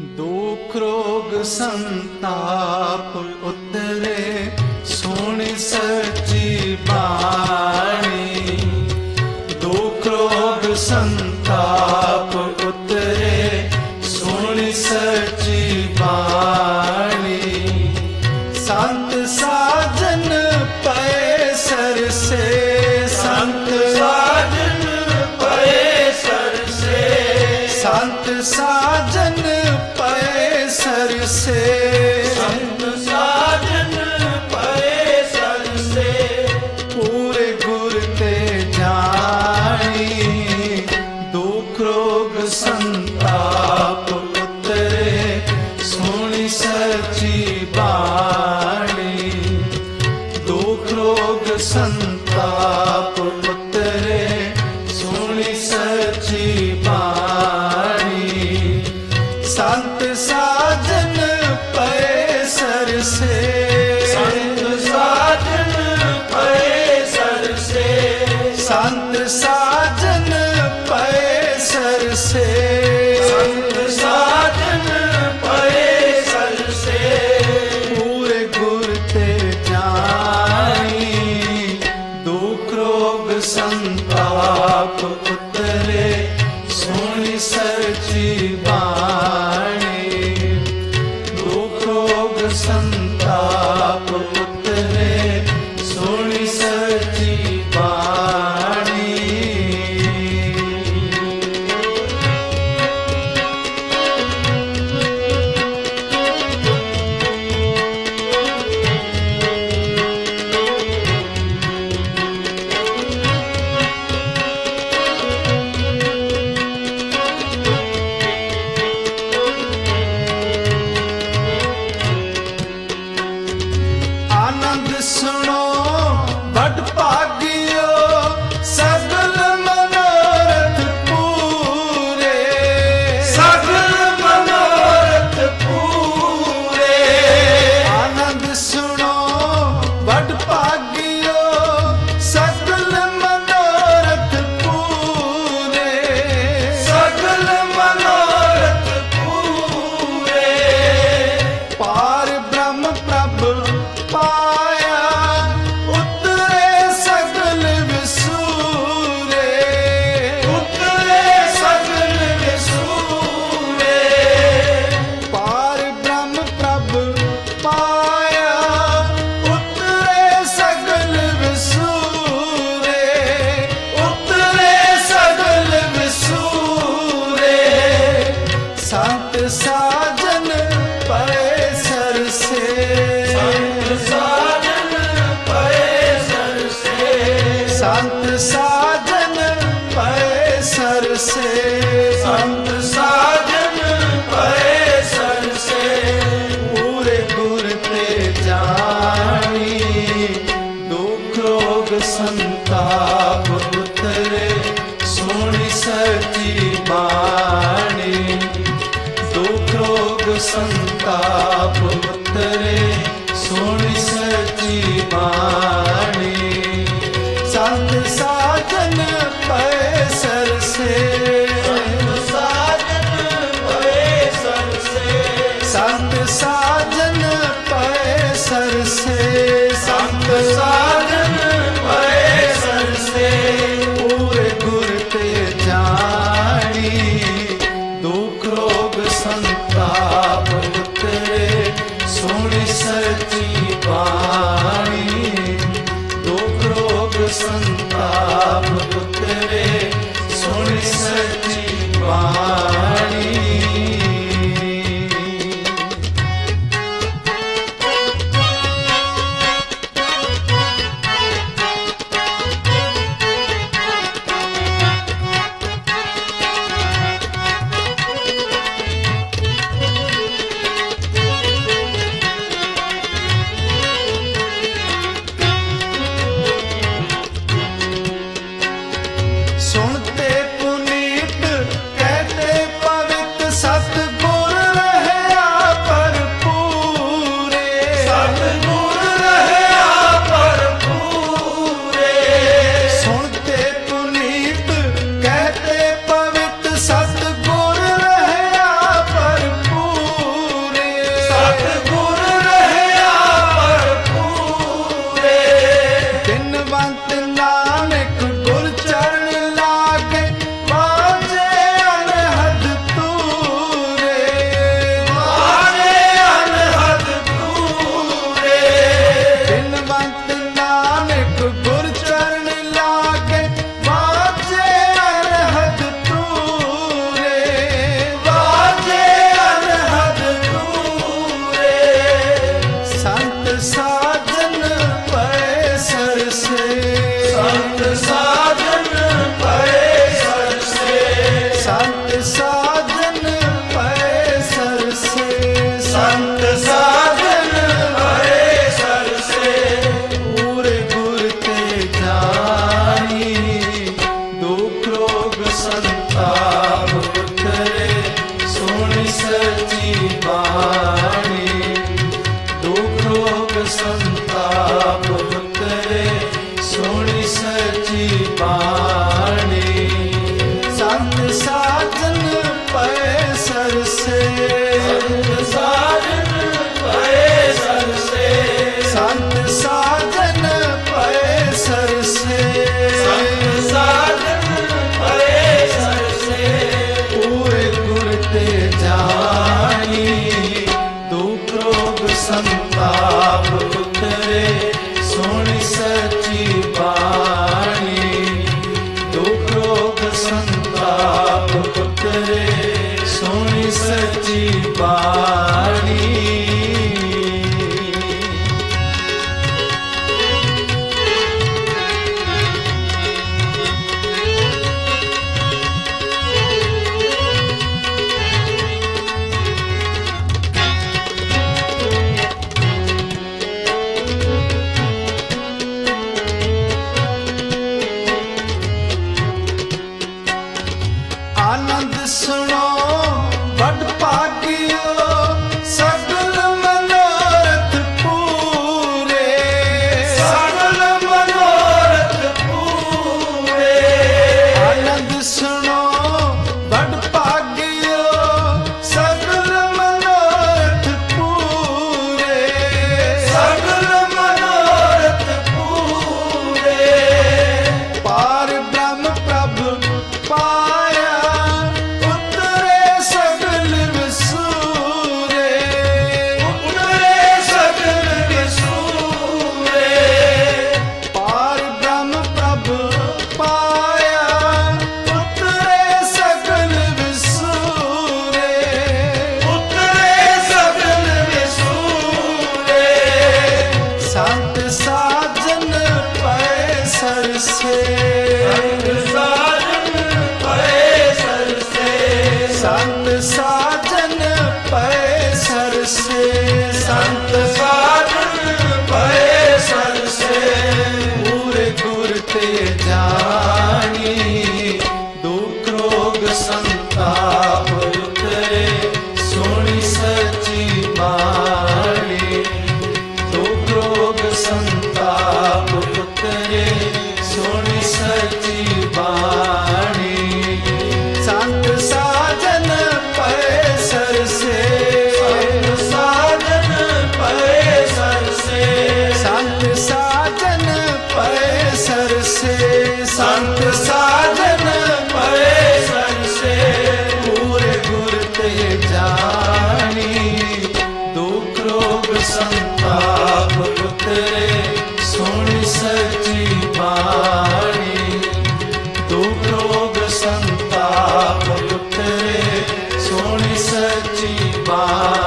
दुख रोग संताप उतरे सोनी सच्ची बाणी। दुख रोग संताप उतरे सोनी सच्ची बाणी। संत साजन पए सर से, संत साजन पए सर से, संत साजन पए सर से, संत साजन पए सर से। पूरे गुर ते जानी दुख रोग संताप उतरे सोनी सच्ची बाणी। दुख रोग संताप उतरे सोनी सच्ची बाणी। संत साजन पए सर से, संत साजन पए सर से, संत साजन पए सर से, संत साजन पए सर से। पूरे गुर ते जानी दुख रोग संताप उतरे सोनी सच्ची बाणी। दुख रोग संताप उतरे सोनी सच्ची बाणी। आनंद सुनो बड़ भाग्यो सगल मनोरथ पूरे, सगल मनोरथ पूरे। आनंद सुनो बड़ भाग्यो सगल मनोरथ पूरे, सगल मनोरथ पूरे। पार ब्रह्म प्रभ पाया उतरे सगल विसूरे, उतरे सगल विसूरे। पार ब्रह्म प्रभ पाया उतरे सगल विसूरे, उतरे सगल विसूरे। संत साजन पए सर से, संत साजन पए सर से, संत साजन पए सर से, संत साजन पए सर से। पूरे गुर ते जानी दुख रोग संताप उतरे सोनी सच्ची बाणी। दुख रोग संताप उतरे सोनी सच्ची बाणी। संत साजन पए सर से, संत साजन पए सर से, संत साजन पए सर से, संत साजन पए सर से। पूरे गुर ते जानी दुख रोग संताप उतरे सोनी सच्ची बाणी। दुख रोग संताप उतरे सोनी सच्ची बाणी। सुनते पुनीत कहते ਸੰਤ ਸਾਜਨ ਪਏ ਸਰਸੇ ਸੰਤ ਸਾਜਨ ਪਏ ਸਰਸੇ ਪੂਰੇ ਗੁਰ ਤੇ ਜਾਣੀ ਦੁਖ ਰੋਗ ਸੰਤਾਪ ਉਤਰੇ ਸੋਹਣੀ ਸੱਚੀ ਬਾਣੀ ਦੁਖ ਰੋਗ ਸੰਤਾਪ ਉਤਰੇ ਸੋਹਣੀ ਸੱਚੀ ਬਾਣੀ ਸੰਤ ਸਾਜਨ ਪਏ ਸਰਸੇ ਸੰਤ ਸਾਜਨ ਪਏ ਸਰਸੇ ਸੰਤ ਸਾਜਨ ਪਏ ਸਰਸੇ ਸੰਤ ਸਾਜਨ ਪਏ ਸਰਸੇ ਪੂਰੇ ਗੁਰ ਤੇ ਜਾਣੀ ਦੁਖ ਰੋਗ ਸੰਤਾਪ ਉਤਰੇ ਸੋਹਣੀ ਸੱਚੀ ਬਾਣੀ ਦੁਖ ਰੋਗ ਸੰਤਾਪ ਉਤਰੇ ਸੋਹਣੀ ਸੱਚੀ ਬਾਣੀ ਆਨੰਦ ਸੁਣੋ ਵੱਡ ਭਾਗਿਓ ਸਗਲ ਮਨੋਰਥ ਪੂਰੇ ਸਗਲ ਮਨੋਰਥ ਪੂਰੇ ਆਨੰਦ ਸੁਣੋ ਵੱਡ ਭਾਗਿਓ ਸਗਲ ਮਨੋਰਥ ਪੂਰੇ ਸਗਲ ਮਨੋਰਥ ਪੂਰੇ ਪਾਰ ਬ੍ਰਹਮ ਪ੍ਰਭ ਪਾਇਆ ਉਤਰੇ ਸਗਲ ਵਿਸੂਰੇ ਉਤਰੇ ਸਗਲ ਵਿਸੂਰੇ ਪਾਰ ਬ੍ਰਹਮ ਪ੍ਰਭ ਪਾਇਆ ਉਤਰੇ ਸਗਲ ਵਿਸੂਰੇ ਉਤਰੇ ਸਗਲ ਵਿਸੂਰੇ ਸੰਤ ਸਾਜਨ ਪਏ ਸਰਸੇ ਸੰਤ ਸਾਜਨ ਪਏ ਸਰਸੇ ਸੰਤ ਸਾਜਨ ਪਏ ਸਰਸੇ ਪੂਰੇ ਗੁਰ ਤੇ ਜਾਣੀ ਦੁਖ ਰੋਗ ਸੰਤਾਪ ਉਤਰੇ ਸੋਹਣੀ ਸੱਚੀ ਬਾਣੀ ਦੁਖ ਰੋਗ ਸੰਤਾਪ ਉਤਰੇ ਸੋਹਣੀ ਸੱਚੀ ਬਾਣੀ ਸੰਤ ਸਾਜਨ ਪਏ ਸਰਸੇ ਸੰਤ ਸਾਜਨ ਪਏ ਸਰਸੇ ਸੰਤ ਸਾਜਨ ਪਏ ਸਰਸੇ ਸੰਤ ਸਾਜਨ ਪਏ ਸਰਸੇ ਪੂਰੇ ਗੁਰ ਤੇ ਜਾਣੀ ਦੁਖ ਰੋਗ ਸੰਤਾਪ ਉਤਰੇ ਸੋਹਣੀ ਸੱਚੀ ਬਾਣੀ ਦੁਖ ਰੋਗ ਸੰਤਾਪ ਉਤਰੇ ਸੋਹਣੀ ਸੱਚੀ ਬਾਣੀ